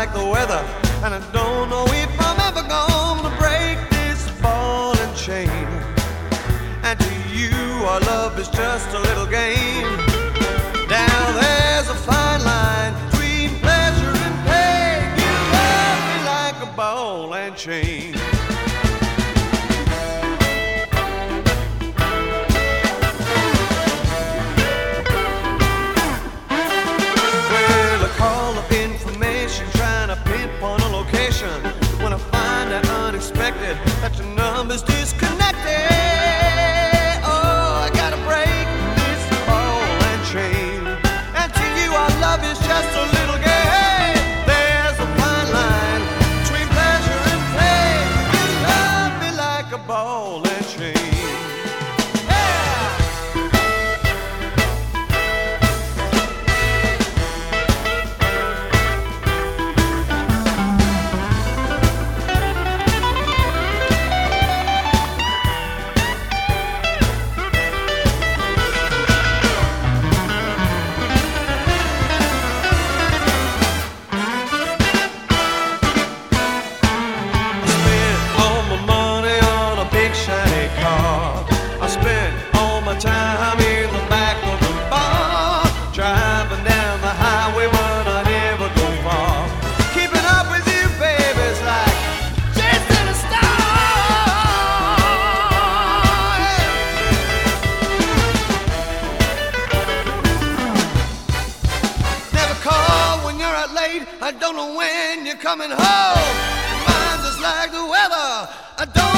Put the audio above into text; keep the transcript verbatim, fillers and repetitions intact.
like the weather, and I don't know if I'm ever gonna break this ball and chain. And to you, our love is just a little game. Now there's a fine line between pleasure and pain. You love me like a ball and chain. When I find that unexpected, that your number's disconnected, oh, I gotta break this ball and chain. And to you, our love is just a little game. There's a fine line between pleasure and pain. You love me like a ball and chain. Time in the back of the bar, driving down the highway, but I never go far. Keeping up with you, baby's like chasing a star. Never call when you're out late. I don't know when you're coming home. Mine's just like the weather. I don't